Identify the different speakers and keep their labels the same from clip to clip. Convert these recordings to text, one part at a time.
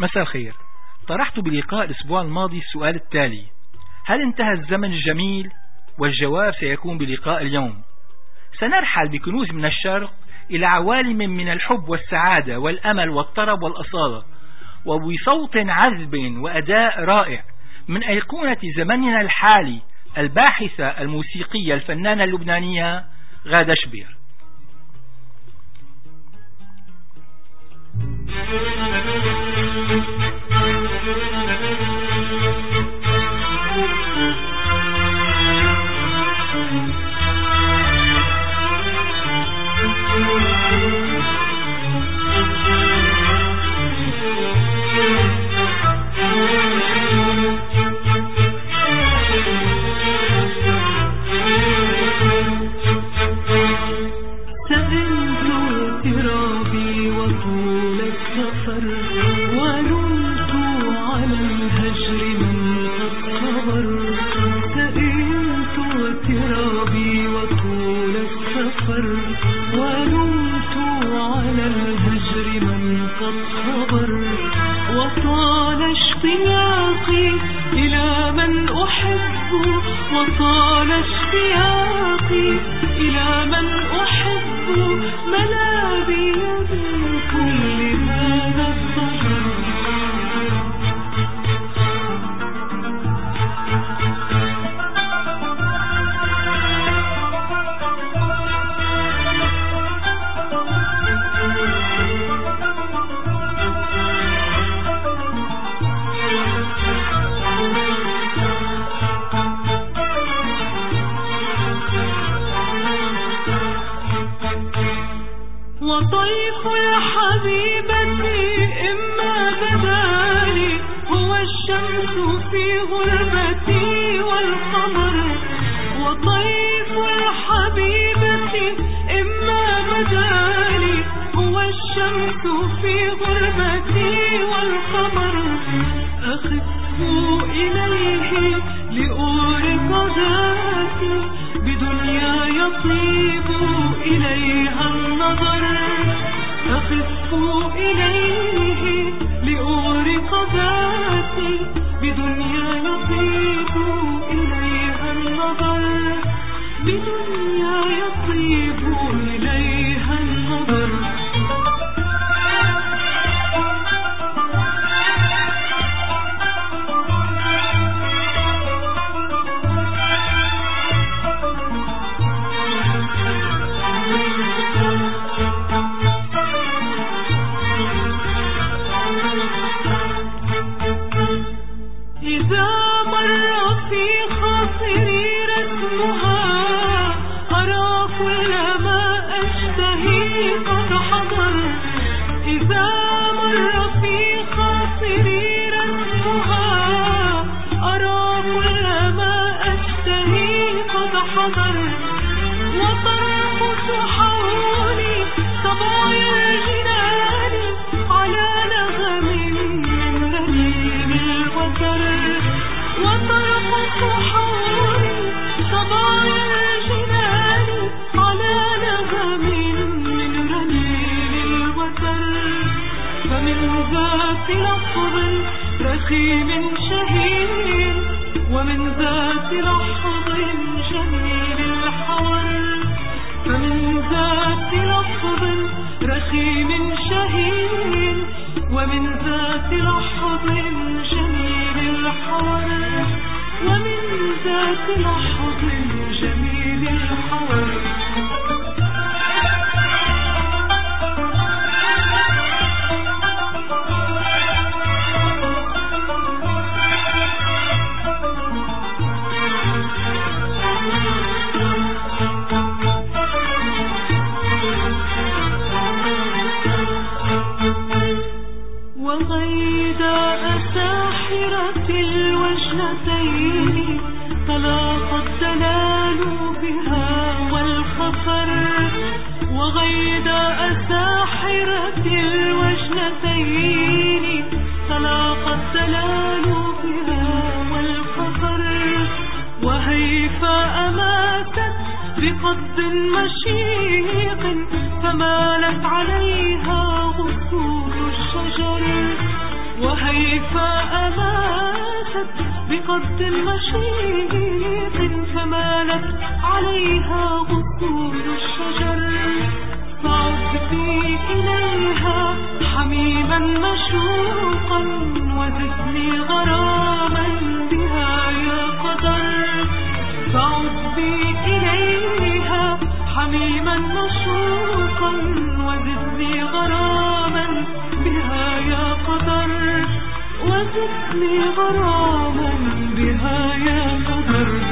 Speaker 1: مساء الخير. طرحت بلقاء الأسبوع الماضي السؤال التالي: هل انتهى الزمن الجميل؟ والجواب سيكون بلقاء اليوم. سنرحل بكنوز من الشرق إلى عوالم من الحب والسعادة والأمل والطرب والأصالة، وبصوت عذب وأداء رائع من أيقونة زمننا الحالي الباحثة الموسيقية الفنانة اللبنانية غادة شبير.
Speaker 2: وطيف الحبيبة إما بدالي هو الشمس في غربتي والقمر. وطيف الحبيبة إما بدالي هو الشمس في غربتي والقمر. أخف إليه لأورق ذاتي بدنيا يطيب إليها النظر. أخف إليه لأورق ذاتي بدنيا يطيب إليها النظر. بدنيا يطيب إليها النظر. رخيم شهيد ومن ذات لحظ جميل الحور. فمن ذات لحظ رخيم شهيد ومن ذات لحظ جميل الحور. ومن ذات لحظ جميل الحور. طلاق الدلال بها والخفر. وغيداء ساحرة الوجنتين طلاق الدلال بها والخفر. وهيفاء ماتت بقد مشيق فمالت عليها غصون الشجر. وهيفاء ماتت بقد مشيق فمالت عليها غصون الشجر فعد بي إليها حميما مشوقا وزدني غراما بها يا قدر فعد بي إليها حميما مشوقا وزدني غراما بها يا قدر وزدني غراما بها يا قدر.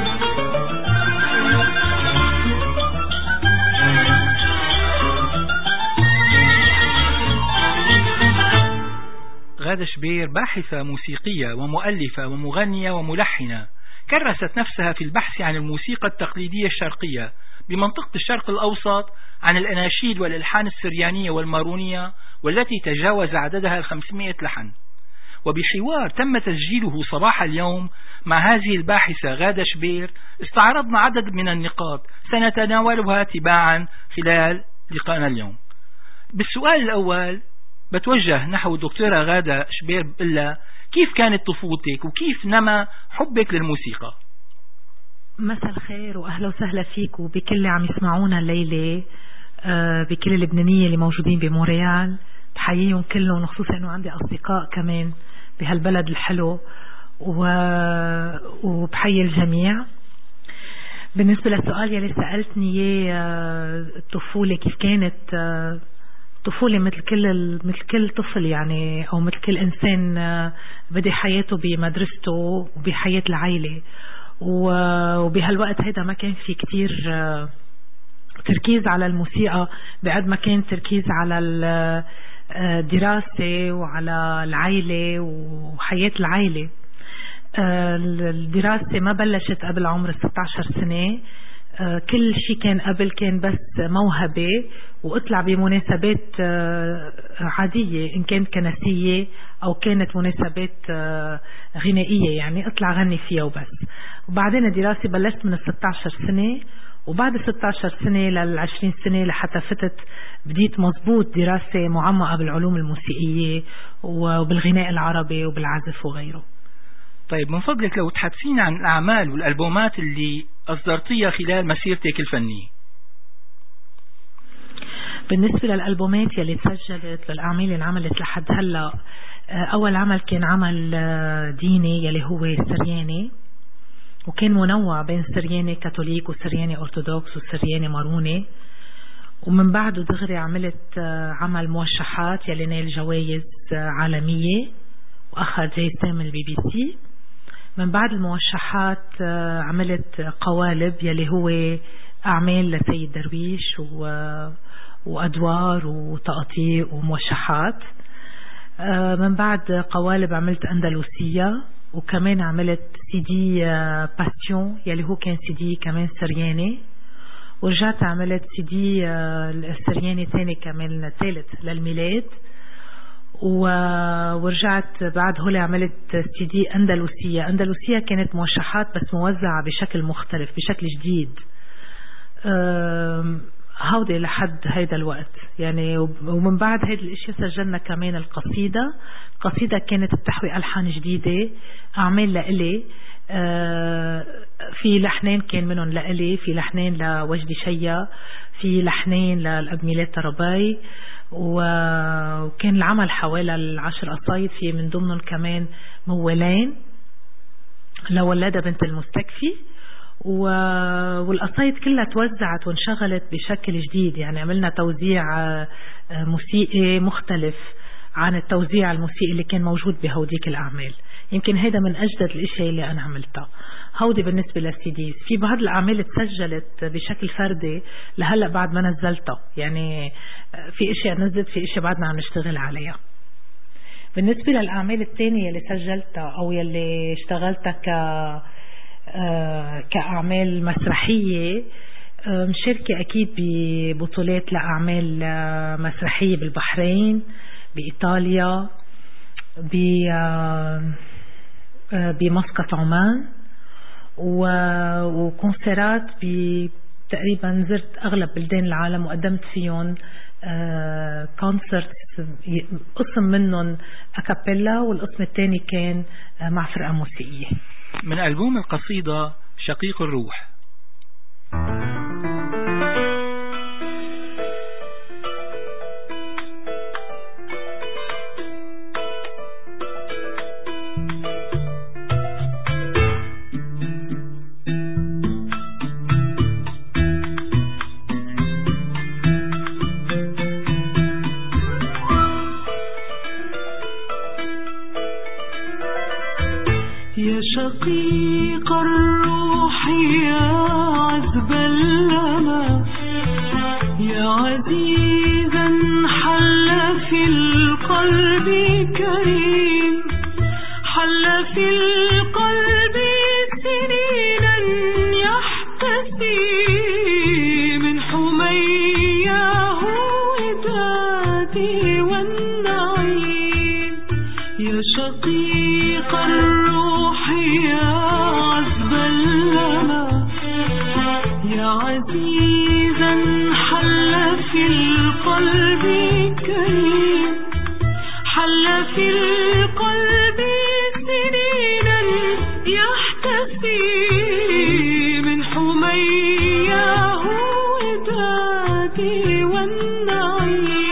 Speaker 1: غادة شبير باحثة موسيقية ومؤلفة ومغنية وملحنة، كرست نفسها في البحث عن الموسيقى التقليدية الشرقية بمنطقة الشرق الأوسط، عن الأناشيد والألحان السريانية والمارونية والتي تجاوز عددها 500 لحن. وبحوار تم تسجيله صباح اليوم مع هذه الباحثة غادة شبير استعرضنا عدد من النقاط سنتناولها تباعا خلال لقاءنا اليوم. بالسؤال الأول بتوجه نحو الدكتورة غادة شبير بقلها كيف كانت طفولتك وكيف نما حبك للموسيقى؟
Speaker 3: مساء الخير وأهلا وسهلا فيك وبكل اللي عم يسمعونا الليلة، بكل اللبنانية اللي موجودين بمونريال، بحييهم كلهم، خصوصا أنه عندي أصدقاء كمان بهالبلد الحلو، وبحيي الجميع. بالنسبة للسؤال يلي سألتني الطفولة كيف كانت، طفولة مثل كل طفل يعني، أو مثل كل إنسان بدي حياته بمدرسته وبحياة العائلة، وبهالوقت هيدا ما كان في كتير تركيز على الموسيقى بعد ما كان تركيز على الدراسة وعلى العائلة وحياة العائلة. الدراسة ما بلشت قبل عمر 16 سنة، كل شيء كان قبل كان بس موهبة، واطلع بمناسبات عادية إن كانت كنسية أو كانت مناسبات غنائية، يعني اطلع غني فيها وبس. وبعدين الدراسة بلشت من 16 سنة، وبعد 16 سنة لل20 سنة لحتى بديت مضبوط دراسة معمقة بالعلوم الموسيقية وبالغناء العربي وبالعزف وغيره.
Speaker 1: طيب من فضلك لو تحدثين عن الأعمال والألبومات اللي أصدرتيها خلال مسيرتك الفنية.
Speaker 3: بالنسبة للألبومات يلي تسجلت للأعمال اللي انعملت لحد هلأ، أول عمل كان عمل ديني يلي هو سرياني، وكان منوع بين سرياني كاثوليك وسرياني أرثوذكس وسرياني ماروني. ومن بعده دغري عملت عمل موشحات يلي نال جوائز عالمية وأخذ جايزة من الBBC. من بعد الموشحات عملت قوالب يلي هو أعمال لسيد درويش وأدوار وتقاطيع وموشحات. من بعد قوالب عملت أندلسية، وكمان عملت CD باسيون يلي هو كان CD كمان سرياني، ورجعت عملت CD السرياني ثاني كمان ثالث للميلاد، ورجعت بعد هولي عملت CD أندلسية كانت موشحات بس موزعة بشكل مختلف بشكل جديد. هودي لحد هيدا الوقت يعني. ومن بعد هيدا الاشياء سجلنا كمان القصيدة كانت بتحوي ألحان جديدة، أعمال لإلي، في لحنين كان منهم لإلي، في لحنين لوجدي شيا، في لحنين للأب ميلاد طرباي، وكان العمل حوالي 10 قصايد، في من ضمنهم كمان موالين لولادة بنت المستكفي. والقصايد كلها توزعت وانشغلت بشكل جديد، يعني عملنا توزيع موسيقي مختلف عن التوزيع الموسيقي اللي كان موجود بهوديك الأعمال. يمكن هيدا من أجدد الاشياء اللي أنا عملتها. هودي بالنسبة للسيديز. في بعض الأعمال تسجلت بشكل فردي لهلأ بعد ما نزلتها، يعني في اشياء نزلت، في اشياء بعدنا عم نشتغل عليها. بالنسبة للأعمال الثانية اللي سجلتها أو يلي اشتغلتها كأعمال مسرحية، مشاركة أكيد ببطولات لأعمال مسرحية بالبحرين، بإيطاليا، بمسقط عمان، وكونسيرات تقريبا زرت أغلب بلدان العالم وقدمت فيهم كونسرت، قسم منهم أكابيلا والقسم الثاني كان مع فرقة موسيقية.
Speaker 1: من ألبوم القصيدة شقيق الروح.
Speaker 2: يا شقيق الروح يا عذب اللمى، يا عزيزا حل في القلب كريم، حل في القلب سنينا يحتسي من حمياه ودادي والنعيم. يا شقيق الروح يا عذب اللمى، يا عزيزا حل في القلب كريم، حل في القلب سنينا يحتسي من حمياه ودادي والنعيم.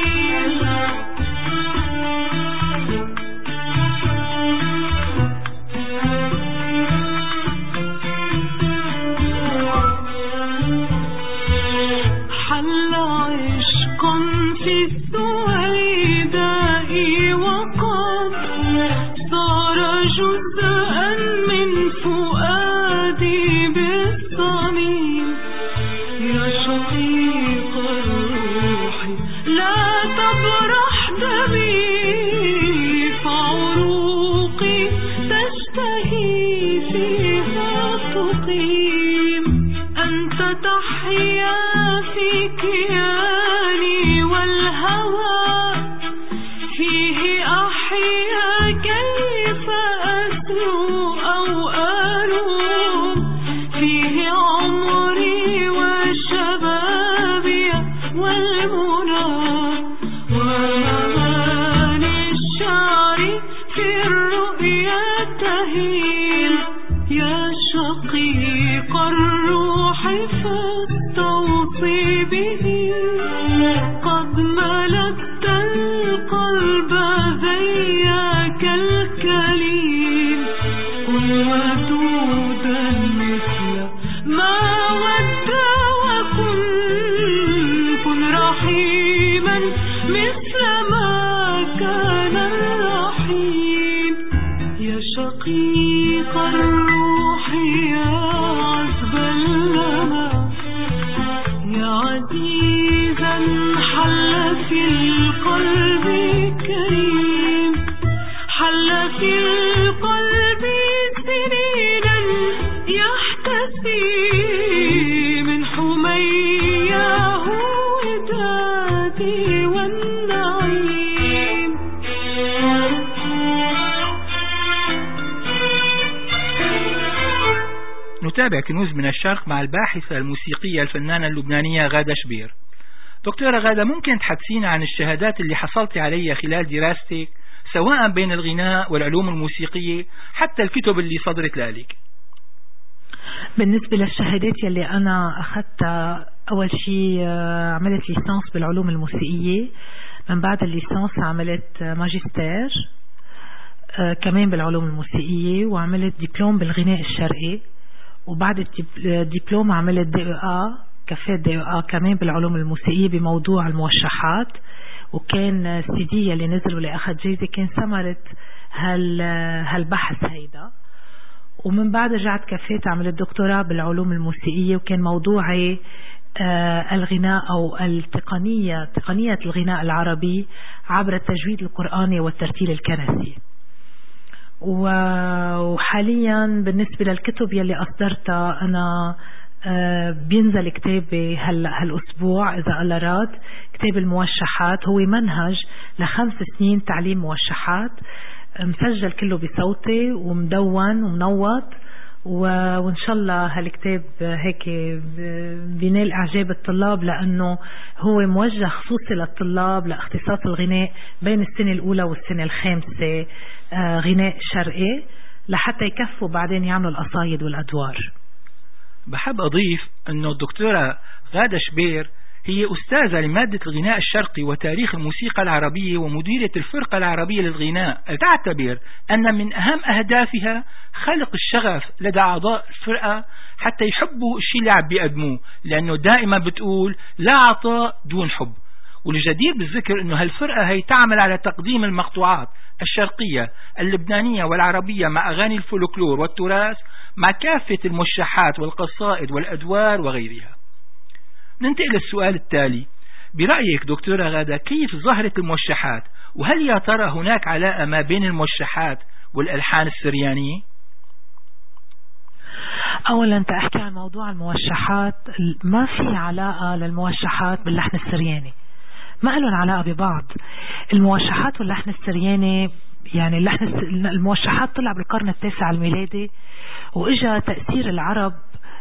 Speaker 2: حل عشق في السويداء وقد صار جزءا من فؤادي بالصميم. يا شقيق الروح لا تبرح دمي، فعروقي تشتهي فيها تقيم. أنت تحيا في كياني والهوى، فيه أحيا كيف أسلو أو ألوم، فيه عمري وشبابي والمنى وأماني الشعر في الرؤيا تهيم. يا شقيق الروح فاستوصي به، قد ملكت القلب زيك الكليم. كن ودودا مثل ما ود وكن، كن رحيما مثل ما كان الرحيم. يا شقيق الروح يا عذب اللمى، يا عزيزا حل في القلب كريم، حل في القلب سنينا يحتسي من حمياه ودادي والنعيم.
Speaker 1: نتابع كنوز من الشرق مع الباحثة الموسيقية الفنانة اللبنانية غادة شبير. دكتورة غادة، ممكن تحدثينا عن الشهادات اللي حصلتي عليها خلال دراستك، سواء بين الغناء والعلوم الموسيقية حتى الكتب اللي صدرت لك؟
Speaker 3: بالنسبة للشهادات يلي أنا أخذتها، أول شيء عملت ليسانس بالعلوم الموسيقية، من بعد الليسانس عملت ماجستير كمان بالعلوم الموسيقية، وعملت دبلوم بالغناء الشرقي، وبعد الدبلوم عملت DEA كفاءة DEA كمان بالعلوم الموسيقية بموضوع الموشحات، وكان CD اللي نزل واللي أخذ جايزة كان ثمرة هالبحث هيدا. ومن بعد رجعت كفيت عملت دكتوراه بالعلوم الموسيقية، وكان موضوعي الغناء أو تقنية الغناء العربي عبر التجويد القرآني والترتيل الكنسي. وحاليا بالنسبة للكتب يلي أصدرتها أنا بينزل كتابي هالأسبوع إذا الله راد، كتاب الموشحات، هو منهج ل5 سنين تعليم موشحات، مسجل كله بصوتي ومدون ومنوط، وإن شاء الله هالكتاب هيك بينال إعجاب الطلاب، لأنه هو موجه خصوصي للطلاب لاختصاص الغناء بين السنة الأولى والسنة الخامسة، غناء شرقي، لحتى يكفوا بعدين يعملوا القصايد والأدوار.
Speaker 1: بحب أضيف أنه الدكتورة غادة شبير هي أستاذة لمادة الغناء الشرقي وتاريخ الموسيقى العربية ومديرة الفرقة العربية للغناء، تعتبر أن من أهم أهدافها خلق الشغف لدى أعضاء الفرقة حتى يحبوا الشيء اللي عم بيقدموه، لأنه دائما بتقول لا عطاء دون حب. والجدير بالذكر أنه هالفرقة هي تعمل على تقديم المقطوعات الشرقية اللبنانية والعربية مع أغاني الفولكلور والتراث مع كافة الموشحات والقصائد والأدوار وغيرها. ننتقل للسؤال التالي: برأيك دكتورة غادة كيف ظهرت الموشحات؟ وهل يا ترى هناك علاقة ما بين الموشحات والألحان السريانية؟
Speaker 3: أولا تأحكي عن موضوع الموشحات، ما في علاقة للموشحات باللحن السرياني، ما لهم علاقة ببعض. الموشحات واللحن السرياني يعني الموشحات طلع بالقرن التاسع الميلادي، وإجا تأثير العرب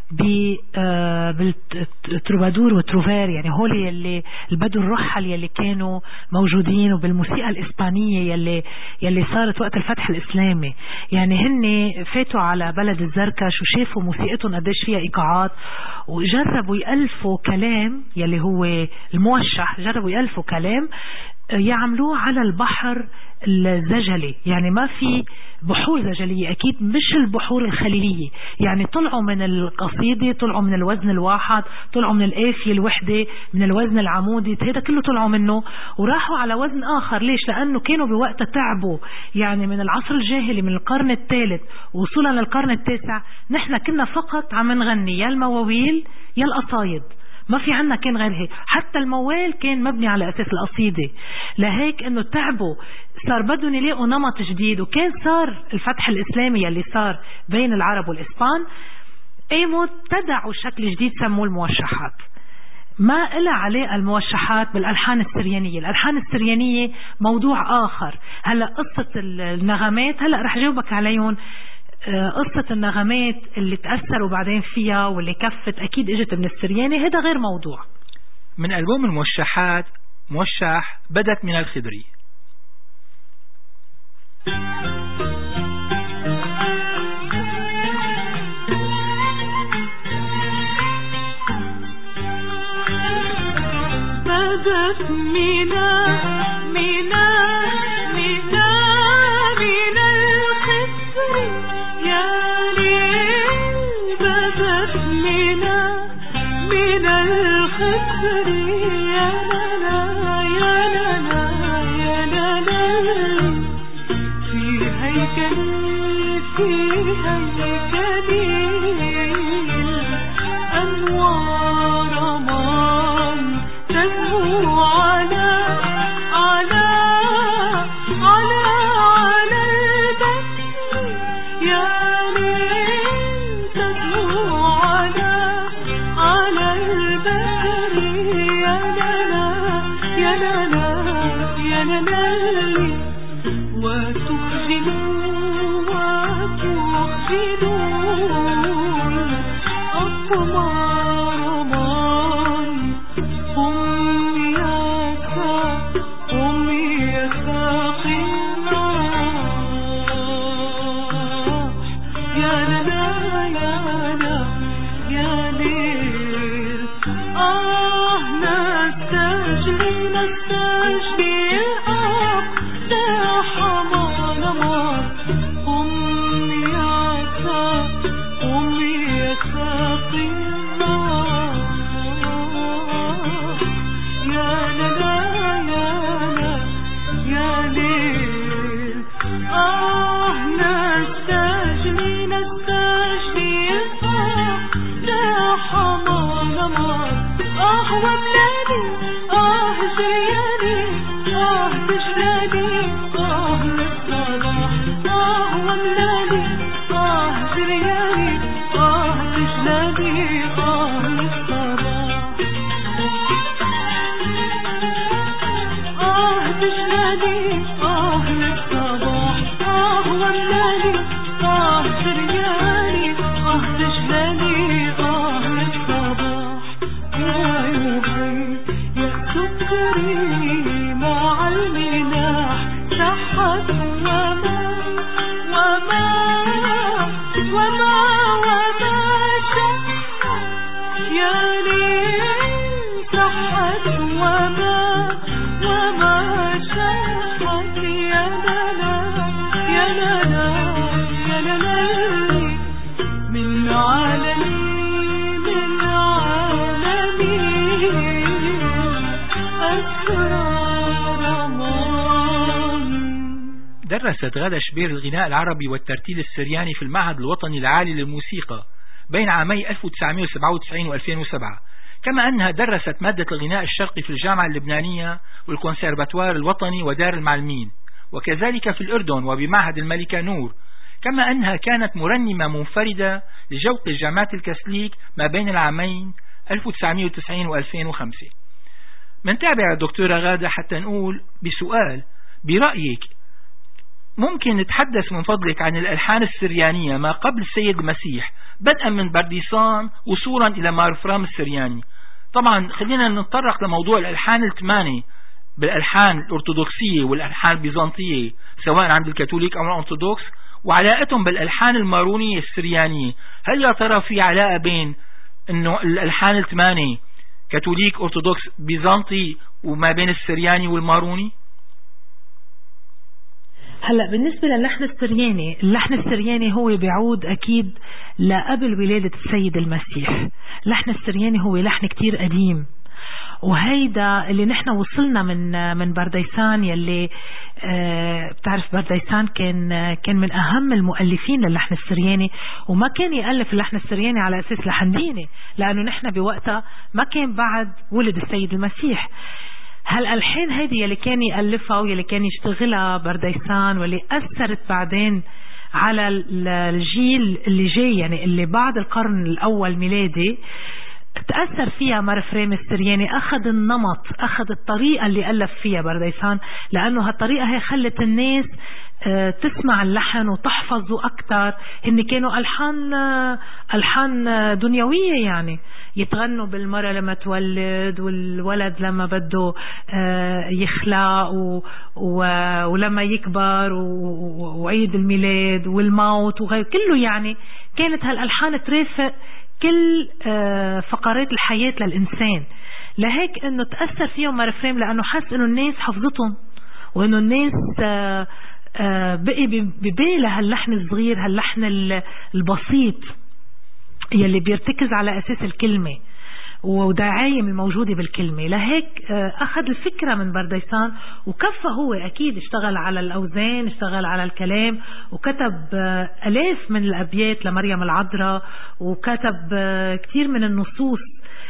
Speaker 3: بالتروبادور والتروفير، يعني هول يلي البدو الرحل يلي كانوا موجودين، وبالموسيقى الإسبانية يلي صارت وقت الفتح الإسلامي. يعني هن فاتوا على بلد الزركش وشافوا موسيقتهم قديش فيها إيقاعات، وجربوا يألفوا كلام يلي هو الموشح، جربوا يألفوا كلام يعملوه على البحر الزجلي. يعني ما في بحور زجلية أكيد، مش البحور الخليلية. يعني طلعوا من القصيدة، طلعوا من الوزن الواحد، طلعوا من الآفية الوحدة، من الوزن العمودي، هذا كله طلعوا منه وراحوا على وزن آخر. ليش؟ لأنه كانوا بوقت تعبوا، يعني من العصر الجاهلي من القرن الثالث وصولا للقرن التاسع نحن كنا فقط عم نغني يا المواويل يا القصايد، ما في عنا كان غير هيك. حتى الموال كان مبني على أساس القصيدة. لهيك انه تعبوا، صار بدهم يلاقوا نمط جديد. وكان صار الفتح الإسلامي اللي صار بين العرب والإسبان، قاموا ابتدعوا شكل جديد سموه الموشحات. ما إلها علاقة الموشحات بالألحان السريانية. الألحان السريانية موضوع آخر. هلأ قصة النغمات هلأ رح جاوبك عليهم. قصة النغمات اللي تأثروا بعدين فيها واللي كفت أكيد اجت من السرياني، هذا غير موضوع.
Speaker 1: من ألبوم الموشحات موشح بدت من الخدري.
Speaker 2: بدت من
Speaker 1: درست غادة شبير الغناء العربي والترتيل السرياني في المعهد الوطني العالي للموسيقى بين عامي 1997 و2007، كما أنها درست مادة الغناء الشرقي في الجامعة اللبنانية والكونسيرفاتوار الوطني ودار المعلمين، وكذلك في الأردن وبمعهد الملكة نور، كما أنها كانت مرنمة منفردة لجوق الجامعات الكاثوليك ما بين العامين 1990 و2005. منتابع الدكتورة غادة حتى نقول بسؤال: برأيك ممكن نتحدث من فضلك عن الألحان السريانية ما قبل السيد المسيح، بدءا من برديسان وصولا إلى مارفرام السرياني؟ طبعا خلينا نتطرق لموضوع الألحان الثمانية بالألحان الأرثوذكسية والألحان البيزنطية سواء عند الكاثوليك أو الأرثوذكس، وعلاقتهم بالألحان المارونية السريانية. هل يا ترى في علاقة بين إنه الألحان الثمانية كاثوليك أرثوذكس بيزنطي وما بين السرياني والماروني؟
Speaker 3: هلا بالنسبة للحن السرياني، اللحن السرياني هو بيعود أكيد لقبل ولادة السيد المسيح. اللحن السرياني هو لحن كتير قديم، وهيدا اللي نحن وصلنا من برديسان، يلي بتعرف برديسان كان من أهم المؤلفين للحن السرياني، وما كان يألف اللحن السرياني على أساس لحن ديني، لأنه نحن بوقتها ما كان بعد ولد السيد المسيح. هالألحان هذه يلي كان يألفها ويلي كان يشتغلها برديسان، واللي أثرت بعدين على الجيل اللي جاي، يعني اللي بعد القرن الأول ميلادي، تأثر فيها مارفرام السرياني. أخذ النمط، أخذ الطريقة اللي ألف فيها برديسان، لأنه هالطريقة هي خلت الناس تسمع اللحن وتحفظه أكتر. هن كانوا ألحان دنيوية، يعني يتغنوا بالمرة لما تولد، والولد لما بده يخلق، ولما يكبر، وعيد الميلاد والموت وغير كله. يعني كانت هالألحان ترافق كل فقرات الحياة للإنسان. لهيك انه تأثر فيهم مارفرام، لأنه حس انه الناس حفظتهم، وانه الناس بقي ببالها هاللحن الصغير، هاللحن البسيط يلي بيرتكز على أساس الكلمة ودعايم الموجودة بالكلمة. لهيك أخذ الفكرة من برديسان، وكفى هو أكيد اشتغل على الأوزان، اشتغل على الكلام، وكتب ألاف من الأبيات لمريم العذراء، وكتب كتير من النصوص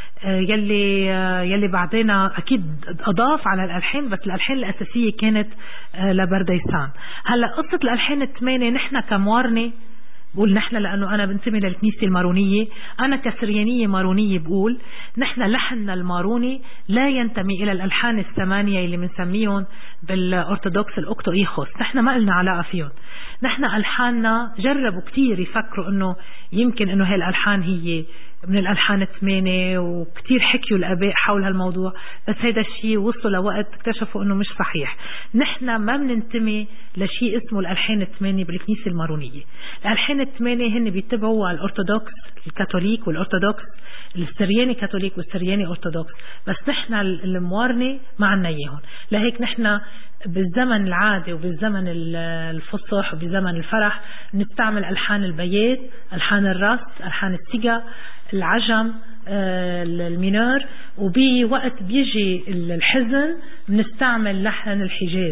Speaker 3: يلي بعدين أكيد أضاف على الألحان، بس الألحان الأساسية كانت لبرديسان. هلأ قصة الألحان الثمانية، نحن كموارنة بقول نحن، لأنه أنا بنتمي للكنيسة المارونية، أنا كسريانية مارونية بقول نحن لحننا الماروني لا ينتمي إلى الألحان الثمانية اللي بنسميهم بالأرثوذكس الأوكتو إيخوس. نحن ما لنا علاقة فيهم. نحن ألحاننا جربوا كتير يفكروا إنه يمكن إنه هاي الألحان هي من الألحان الثمانية، وكتير حكيوا الآباء حول هالموضوع، بس هيدا الشيء وصلوا لوقت اكتشفوا انه مش صحيح. نحن ما بننتمي لشيء اسمه الألحان الثمانية بالكنيسة المارونية. الألحان الثمانية هن بيتبعوا الأرثوذكس الكاثوليك والأرثوذكس السرياني كاثوليك والسرياني أرثوذكس، بس نحن الموارنة ما عنا اياهم. لهيك نحن بالزمن العادي وبالزمن الفصح وبزمن الفرح نستعمل ألحان البيات، ألحان الرص، ألحان السيجا، العجم، المينور، وبوقت بيجي الحزن بنستعمل لحن الحجاز.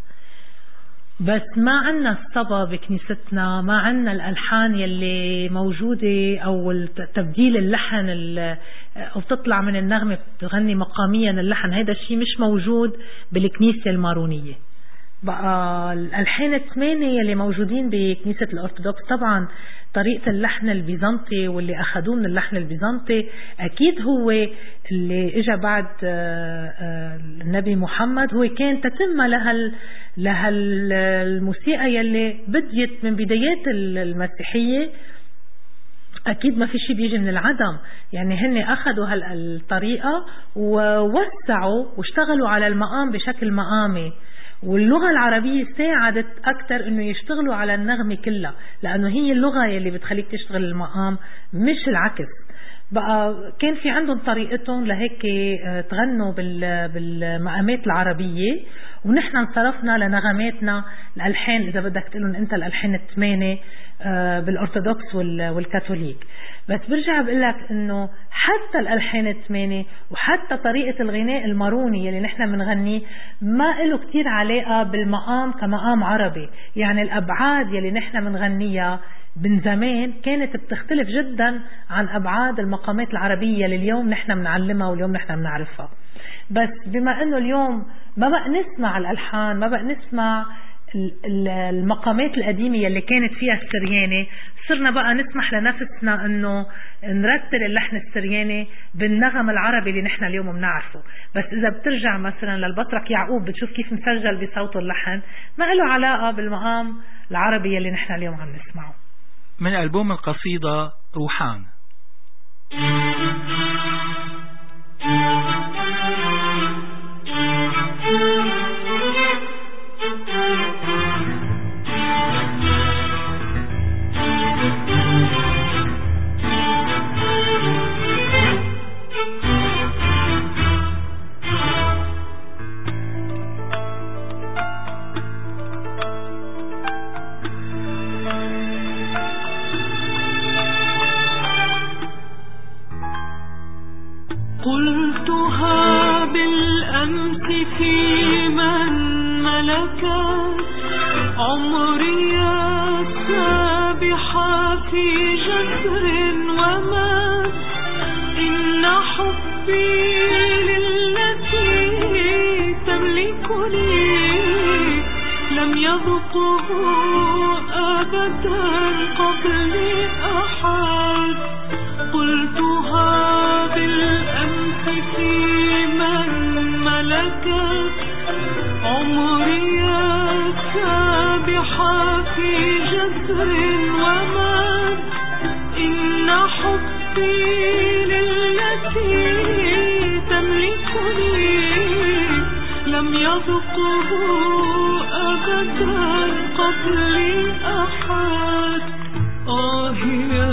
Speaker 3: بس ما عنا الصبا بكنيستنا، ما عنا الألحان يلي موجودة أو تبديل اللحن أو تطلع من النغمة بتغني مقاميا اللحن. هذا الشيء مش موجود بالكنيسة المارونية. بقى الألحان الثمانية اللي موجودين بكنيسة الأرثوذكس، طبعا طريقة اللحن البيزنطي واللي أخذوه من اللحن البيزنطي أكيد هو اللي إجا بعد النبي محمد، هو كان تتم لها الموسيقى يلي بديت من بدايات المسيحية. أكيد ما في شيء بيجي من العدم، يعني هن أخذوا هالطريقة ووسعوا واشتغلوا على المقام بشكل مقامي، واللغة العربية ساعدت أكثر إنه يشتغلوا على النغمة كلها، لأنه هي اللغة يلي بتخليك تشتغل المقام مش العكس. بقى كان في عندهم طريقتهم لهيك تغنوا بالمقامات العربية، ونحن انصرفنا لنغماتنا الألحان. إذا بدك تقولن أنت الألحان الثمانية بالأرثوذكس والكاثوليك. بس برجع بقول لك انه حتى الالحان الثمانية وحتى طريقة الغناء الماروني يلي نحن بنغنيه ما له كتير علاقة بالمقام كمقام عربي. يعني الابعاد يلي نحن بنغنيها من زمان كانت بتختلف جدا عن ابعاد المقامات العربية اللي اليوم نحن بنعلمها واليوم نحن بنعرفها. بس بما انه اليوم ما بقى نسمع الالحان، ما بقى نسمع المقامات القديمة اللي كانت فيها السريانة، صرنا بقى نسمح لنفسنا انه نرتل اللحن السرياني بالنغم العربي اللي نحن اليوم بنعرفه. بس اذا بترجع مثلا للبطرك يعقوب بتشوف كيف مسجل بصوته اللحن ما له علاقة بالمقام العربي اللي نحن اليوم عم نسمعه.
Speaker 1: من ألبوم القصيدة روحان.
Speaker 2: قلتها بالأمس في من ملكت عمري السابحة في جسر ومات. إن حبي للتي تملكني لم يذقه أبدا قبل أحد. قلتها بالأمس في من ملكت عمري السابحة في جسر ومات. إن حبي للتي تملكني لم يذقه أبدا قبل أحد. يا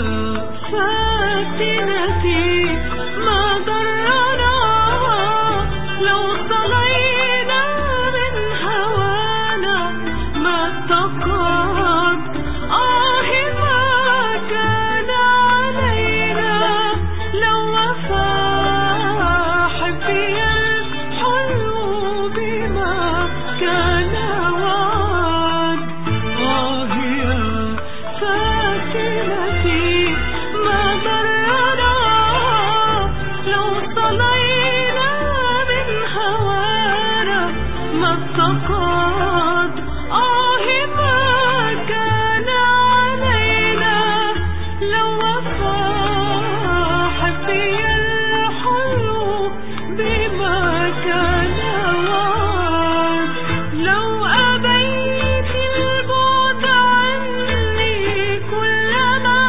Speaker 2: فاتنتي ما ضرنا لو صلينا من هوانا ما اتقد. ما كان علينا لو وفى حبي الحلو بما كان وعد. يا فاتنتي ما ضرنا لو صلينا من هوانا ما اتقد. ما كان علينا لو وفى حبي الحلو بما كان وعد. لو أبيت البعد عني كلما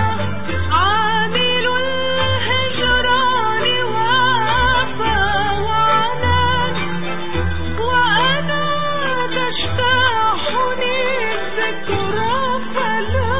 Speaker 2: عامل الهجران وافى وعنان. وأنا تجتاحني الذكرى فلا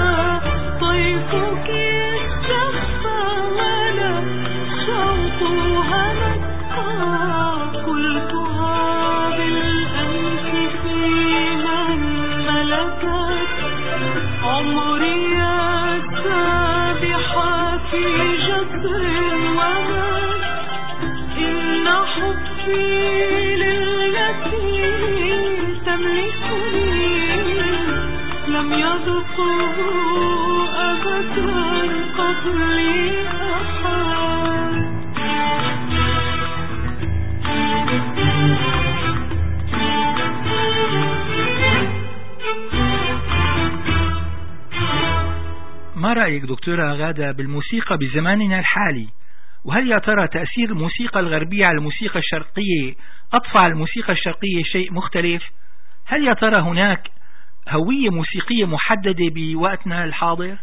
Speaker 2: طيفك استخفى ولا صوتها نبقى. قلتها بالأمس في من ملكت عمري السابحة في جسر ومات. إن حبي للتي تملكني لم يذقه أبدا قبل أحد.
Speaker 1: ما رأيك دكتورة غادة بالموسيقى بزماننا الحالي؟ وهل يا ترى تأثير الموسيقى الغربية على الموسيقى الشرقية أضفى على الموسيقى الشرقية شيء مختلف؟ هل يا ترى هناك هوية موسيقية محددة بوقتنا الحاضر؟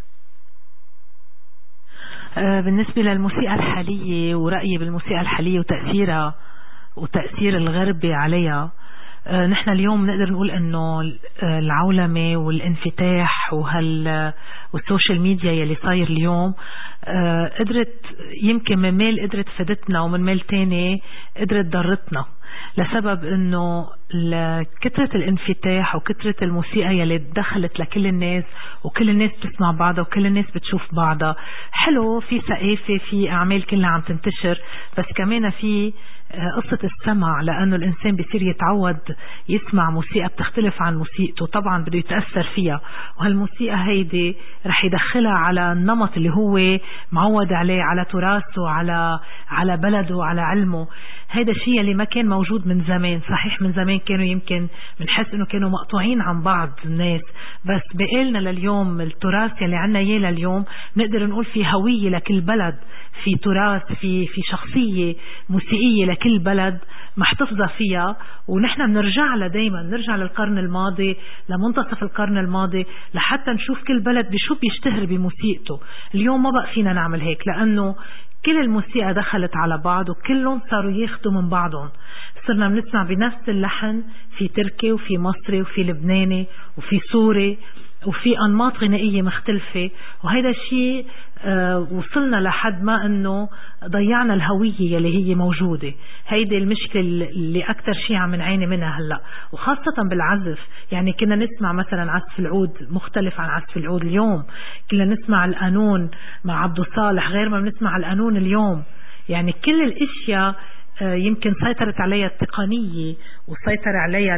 Speaker 3: بالنسبة للموسيقى الحالية ورأيي بالموسيقى الحالية وتأثيرها وتأثير الغربي عليها، نحن اليوم نقدر نقول انه العولمة والانفتاح والسوشيال ميديا يلي صاير اليوم قدرت يمكن من ميل قدرت فادتنا ومن ميل تاني قدرت ضرتنا. لسبب انه كثرة الانفتاح وكثرة الموسيقى يلي دخلت لكل الناس، وكل الناس بتسمع بعضها وكل الناس بتشوف بعضها. حلو، في ثقافة، في اعمال كلها عم تنتشر، بس كمان في قصة السمع، لأنه الإنسان بيصير يتعود يسمع موسيقى بتختلف عن موسيقته، طبعا بده يتأثر فيها، وهالموسيقى هيدي رح يدخلها على النمط اللي هو معود عليه، على تراثه، على بلده، على علمه. هيدا الشيء اللي ما كان موجود من زمان. صحيح من زمان كانوا يمكن بنحس انه كانوا مقطوعين عن بعض الناس، بس بقالنا لليوم التراث اللي عنا اياه لليوم نقدر نقول في هوية لكل بلد، في تراث، في شخصية موسيقية لكل بلد محتفظة فيها. ونحن بنرجع لها دايما، نرجع للقرن الماضي، لمنتصف القرن الماضي، لحتى نشوف كل بلد بشو بيشتهر بموسيقته. اليوم ما بقى فينا نعمل هيك، لأنه كل الموسيقى دخلت على بعض وكلهم صاروا ياخدوا من بعضهم. صرنا بنسمع بنفس اللحن في تركي وفي مصري وفي لبناني وفي سوري وفي أنماط غنائية مختلفة، وهذا الشيء وصلنا لحد ما أنه ضيعنا الهوية اللي هي موجودة. هيدي المشكلة اللي أكتر شيء عم نعاني منها هلأ، وخاصة بالعزف. يعني كنا نسمع مثلا عزف العود مختلف عن عزف العود اليوم، كنا نسمع القانون مع عبد الصالح غير ما بنسمع القانون اليوم. يعني كل الاشياء يمكن سيطرت عليها التقنية وسيطر عليها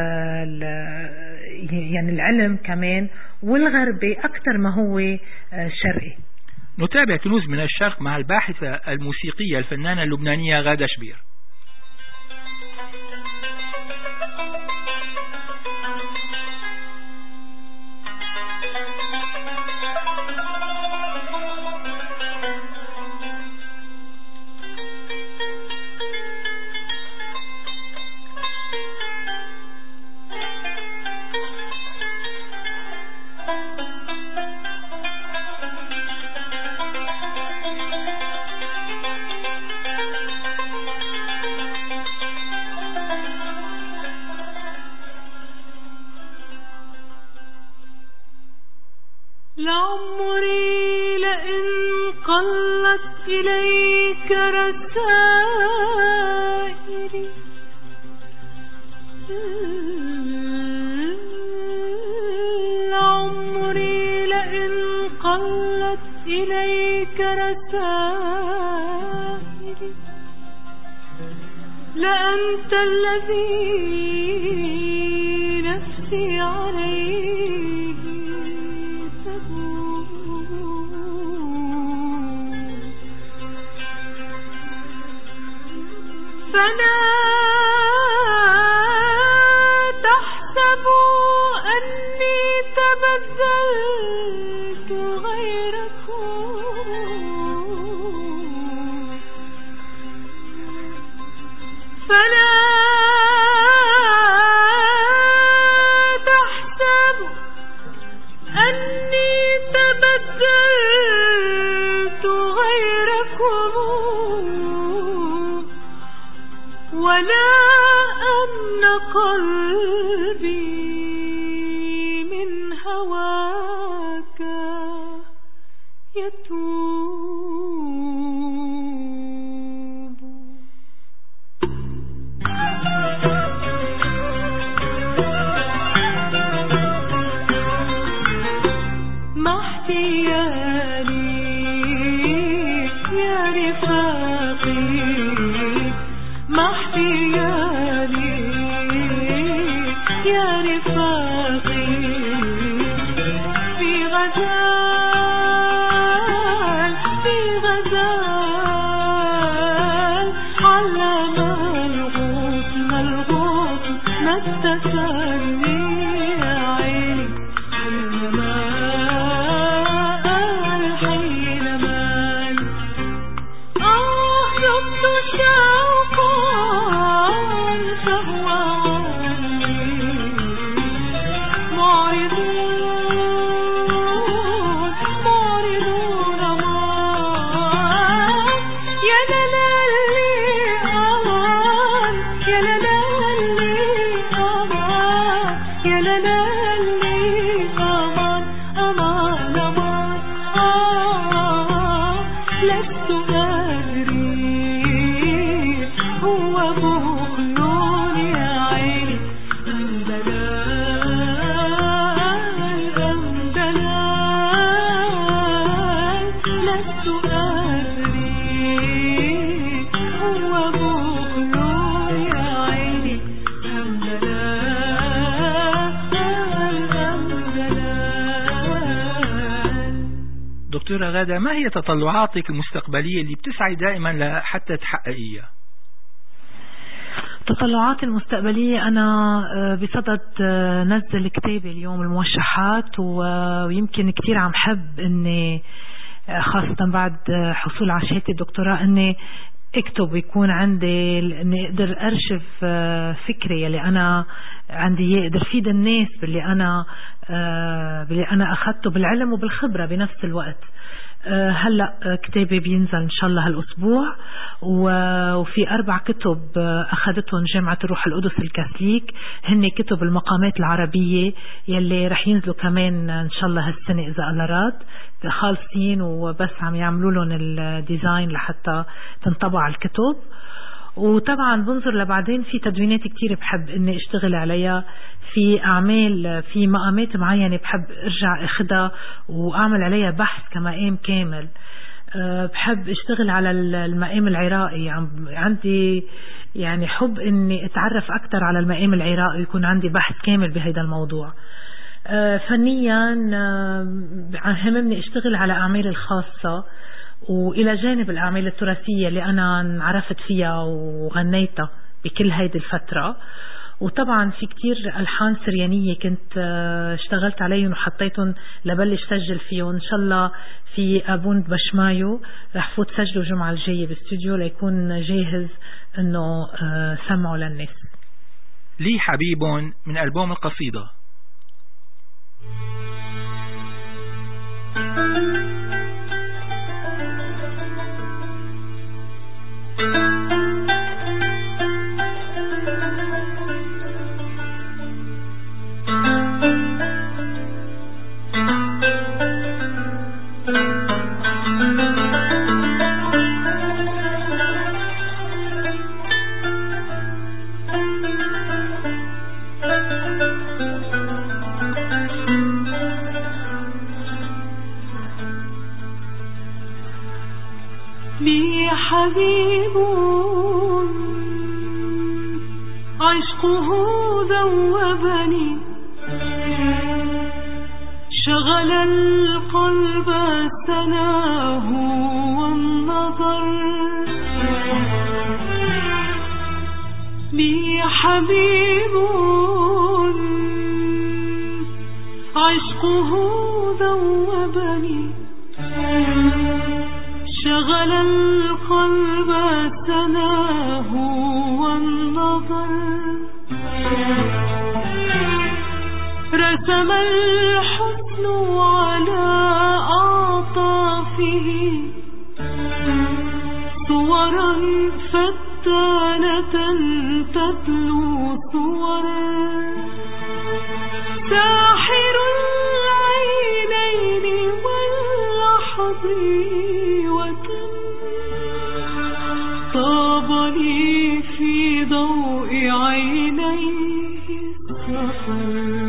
Speaker 3: يعني العلم كمان، والغربي أكثر ما هو شرقي.
Speaker 1: نتابع كنوز من الشرق مع الباحثة الموسيقية الفنانة اللبنانية غادة شبير.
Speaker 2: لعمري لئن قلت إليك رسائلي، لعمري لئن قلت إليك رسائلي، لأنت الذي نفسي عليه فلا تحسبوا أني تبذلت غيركم، فلا تحسبوا أني تبذلت غيركم، ولا أن قلبي من هواك يتوب. ما احتيالي يا رفاقي، ما احتيالي يا رفاقي، في غزال في غزال على ملغوط ملغوط ما استسلني يا عيني حينما حينما ذقت شوقا فهو عني معرضون معرضون معا يا لالي أمان يا لالي أمان يا لالي أمان أمان أمان لست أدري هو بخل السؤال هو بخله يا عيني
Speaker 1: دكتورة غادة، ما هي تطلعاتك المستقبلية اللي بتسعي دائما حتى تحققيها؟
Speaker 3: تطلعاتي المستقبلية أنا بصدد نزل كتابي اليوم الموشحات، ويمكن كتير عم حب أني خاصة بعد حصول على شهادة الدكتوراه أني اكتب، يكون عندي اني اقدر ارشف فكري اللي انا عندي، اقدر فيد الناس باللي انا اخذته بالعلم وبالخبرة بنفس الوقت. هلأ كتابي بينزل إن شاء الله هالأسبوع، وفي 4 كتب أخذتهم جامعة الروح القدس الكاثوليك، هن كتب المقامات العربية يلي رح ينزلوا كمان إن شاء الله هالسنة إذا الله راد، خالصين وبس عم يعملوا لهم الديزاين لحتى تنطبع الكتب. وطبعا بنظر لبعدين في تدوينات كتير بحب اني اشتغل عليها، في اعمال في مقامات معينة بحب ارجع اخدها واعمل عليها بحث كمقام كامل. بحب اشتغل على المقام العراقي، عندي يعني حب اني اتعرف اكتر على المقام العراقي ويكون عندي بحث كامل بهذا الموضوع. فنيا هممني اشتغل على اعمالي الخاصة، وإلى جانب الأعمال التراثية اللي أنا انعرفت فيها وغنيتها بكل هيدي الفترة. وطبعا في كتير ألحان سريانية كنت اشتغلت عليهم وحطيتهم لبلش سجل فيهم. إن شاء الله في أبوند بشمايو رح فوت سجله الجمعة الجاية باستوديو ليكون جاهز أنه سمعه للناس.
Speaker 1: لي حبيب من ألبوم القصيدة.
Speaker 2: لي حبيب عشقه ذوبني، شغل القلب سناه والنظر. لي حبيب عشقه ذوبني، شغل القلب سناه والنظر. رسم الحسن على أعطافه صورا فتانة تتلو صورا. ساحر العينين واللحظ وكم طاب لي في ضوء عينيه السفر.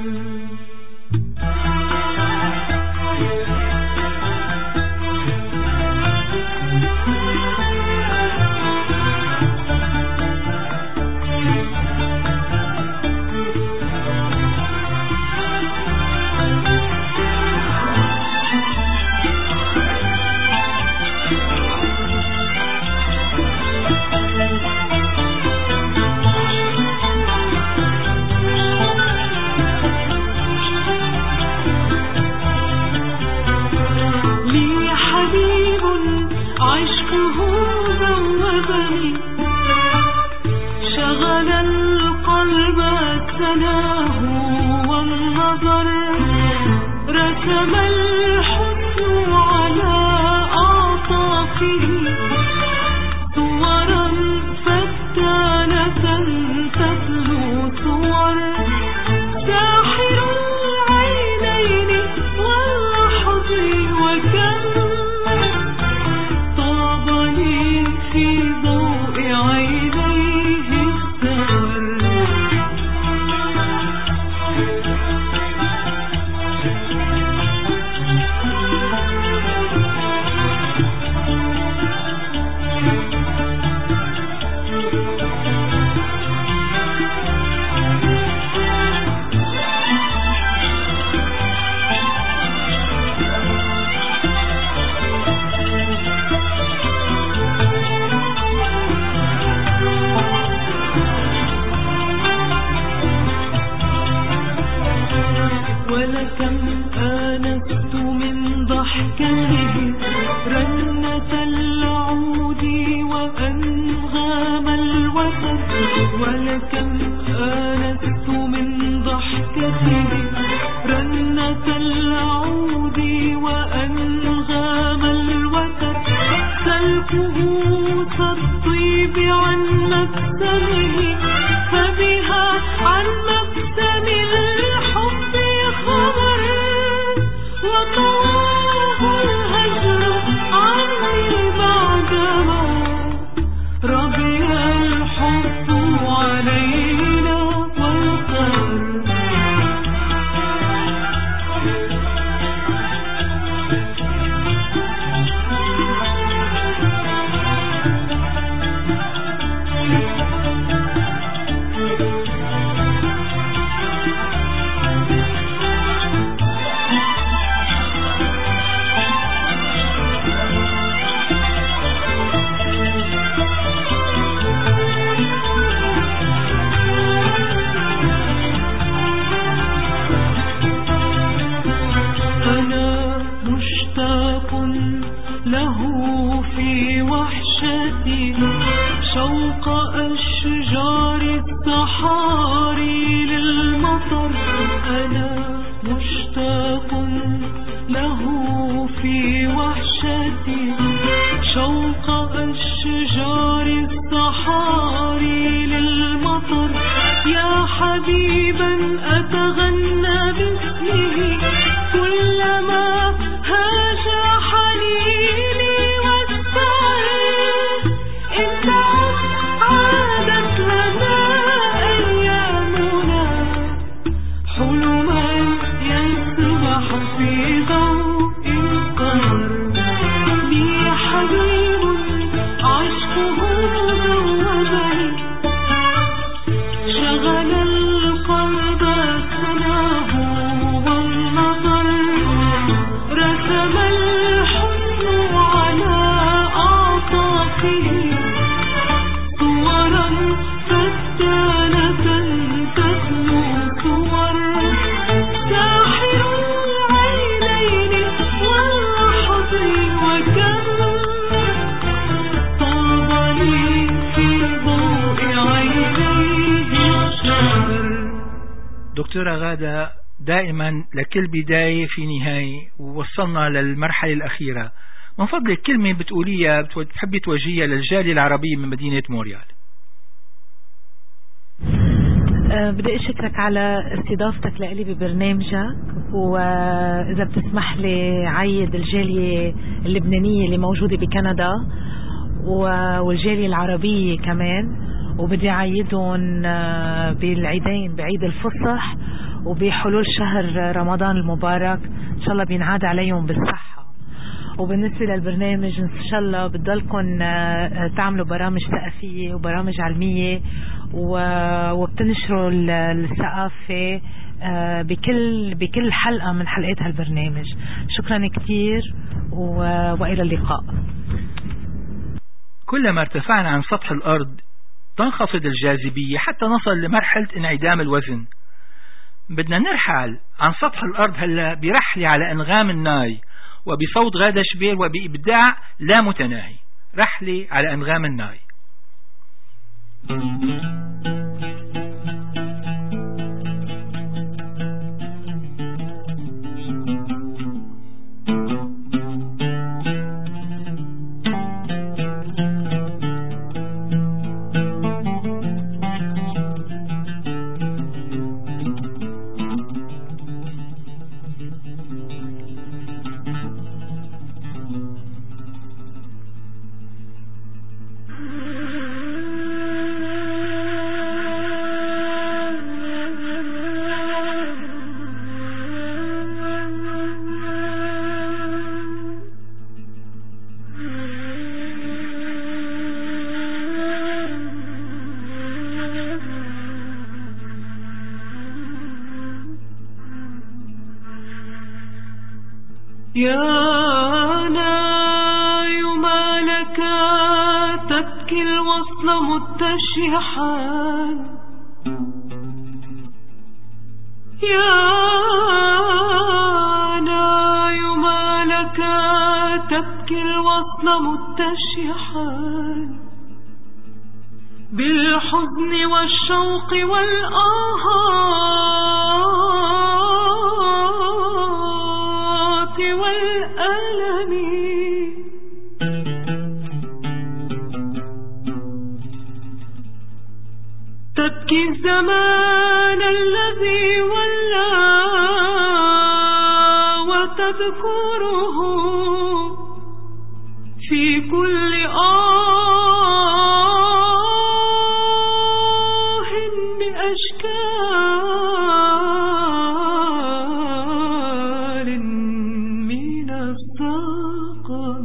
Speaker 2: رسم الحسن على أعطافه صورا فتانة تتلو صورا. ساحر العينين واللحظ وكم طاب لي في ضوء عينيه السفر. ضحكته رنة العود وأنغام الوتر ولكم آنست من ضحكته رنة العود وأنغام الوتر سلكه كالطيب عن مكتمه فبها عن مكتم الحب خبر وطواه الهجر عني بعدما ربي الحب علينا والقهر له في وحشتي شوق أشجار الصحاري للمطر أنا مشتاق له في وحشتي شوق أشجار الصحاري للمطر يا حبيبا أتغنى باسمه كلما هاج حنيني والسهر انت عادت لنا أيامنا حلما يسبح في ضوء القمر لي حبيب عشقه ذوبني شغل القلب سناه والنظر رسم الحزن على أعطافه صورا فتانة تتلو صور ساحر العينين والحظ وكم طابني في ضوء عينيه الشهر.
Speaker 1: دكتورة غادة، دائما لكل بداية في نهاية ووصلنا للمرحلة الأخيرة، من فضلك كلمة بتقوليها بتحبي توجهيها للجالية العربية من مدينة مونريال.
Speaker 3: بدي أشكرك على استضافتك لي ببرنامجك، وإذا بتسمح لي عيد الجالية اللبنانية اللي موجودة بكندا والجالية العربية كمان، وبدي أعيدهم بالعيدين، بعيد الفصح وبحلول شهر رمضان المبارك، إن شاء الله بينعاد عليهم بالصحة. وبالنسبة للبرنامج إن شاء الله بتضلكم تعملوا برامج ثقافية وبرامج علمية وبتنشروا الثقافة بكل حلقة من حلقات هالبرنامج. شكرا كتير وإلى اللقاء.
Speaker 1: كلما ارتفعنا عن سطح الأرض تنخفض الجاذبية حتى نصل لمرحلة انعدام الوزن. بدنا نرحل عن سطح الأرض هلا برحلة على أنغام الناي وبصوت غادة شبير وبإبداع لا متناهي. رحلة على أنغام الناي.
Speaker 2: يا ناي ما لك تبكي الوصل متشحا يا ناي ما لك تبكي الوصل متشحا بالحزن والشوق والآهات والألم تبكي الزمان الذي ولى وتذكره في كل بأشكال من السقم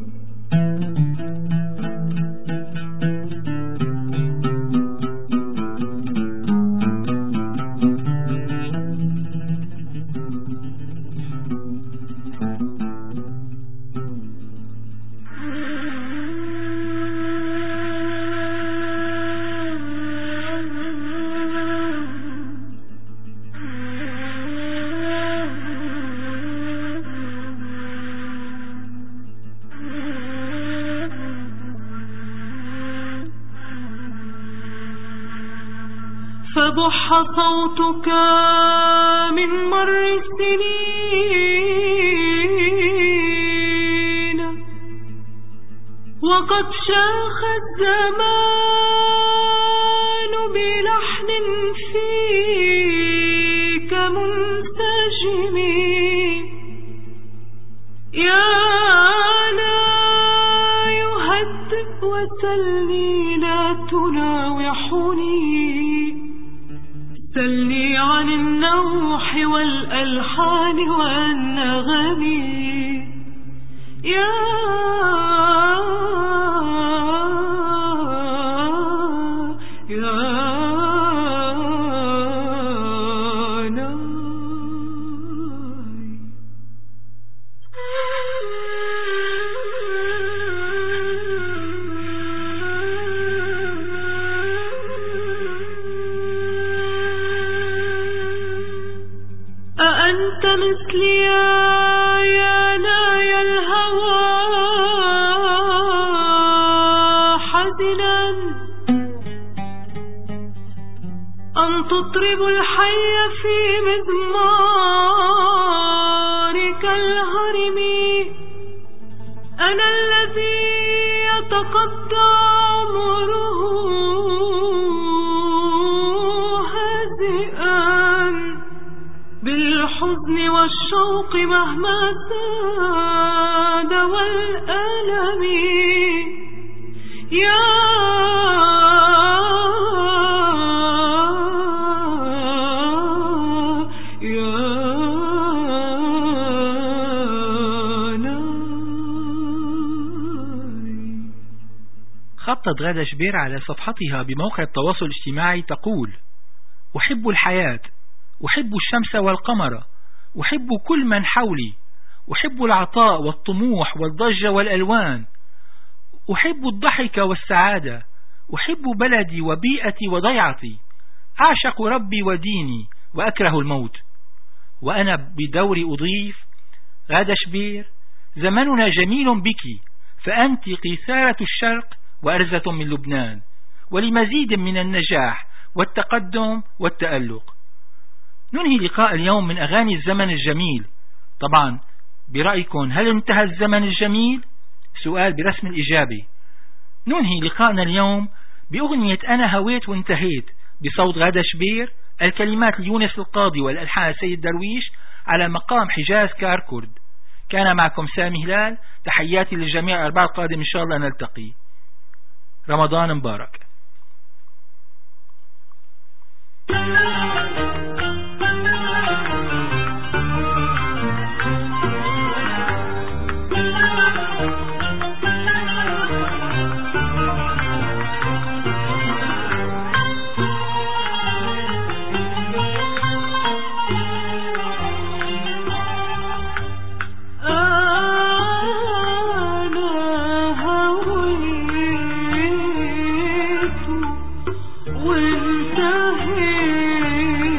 Speaker 2: فبح صوتك من مر السنين وقد شاخ الزمان بلحن فيك منسجم يا لا يهدئ وسلني لا تناوحني سلني عن النوح والألحان والنغم يا أأنت مثلي يا نايا الهوى حزنا أن تطرب الحي في مزمارك الهرم أنا الذي يتقطع عمره بالحزن والشوق مهما ساد والألم يا
Speaker 1: خطت غادة شبير على صفحتها بموقع التواصل الاجتماعي تقول: أحب الحياة، أحب الشمس والقمر، أحب كل من حولي، أحب العطاء والطموح والضجة والألوان، أحب الضحك والسعادة، أحب بلدي وبيئتي وضيعتي، أعشق ربي وديني وأكره الموت. وأنا بدوري أضيف: غادة شبير، زمننا جميل بك، فأنت قيثارة الشرق وأرزة من لبنان، ولمزيد من النجاح والتقدم والتألق. ننهي لقاء اليوم من أغاني الزمن الجميل. طبعا برأيكم هل انتهى الزمن الجميل؟ سؤال برسم الإجابة. ننهي لقاءنا اليوم بأغنية أنا هويت وانتهيت بصوت غادة شبير، الكلمات ليونس القاضي والألحان سيد درويش، على مقام حجاز كاركورد. كان معكم سامي هلال، تحياتي للجميع. الأربعاء القادم إن شاء الله نلتقي. رمضان مبارك.
Speaker 2: وانتهيت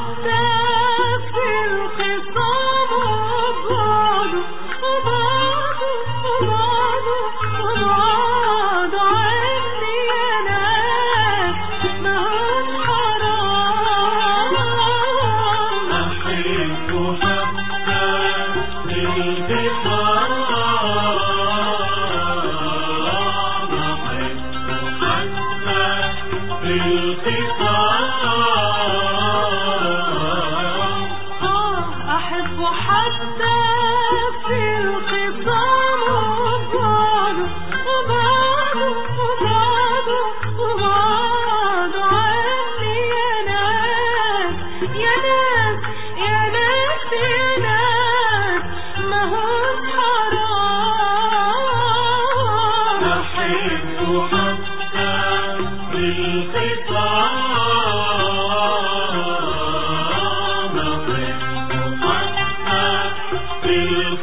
Speaker 2: حتى في الخصام وبعد عني يا ناس ما هم حرام.
Speaker 4: أحب حتى في الخصام،
Speaker 2: أحب حتى في الخصام وبعد عني يا ناس يا ناس يا ناس يا ناس ما هم حرام.
Speaker 4: أحب حتى في الخصام، في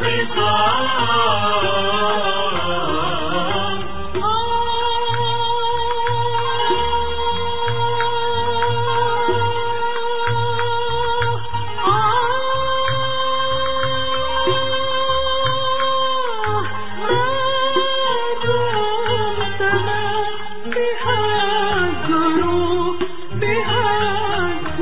Speaker 4: الخصام.
Speaker 2: بها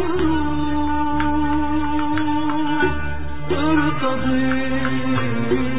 Speaker 2: الجروح ارتضي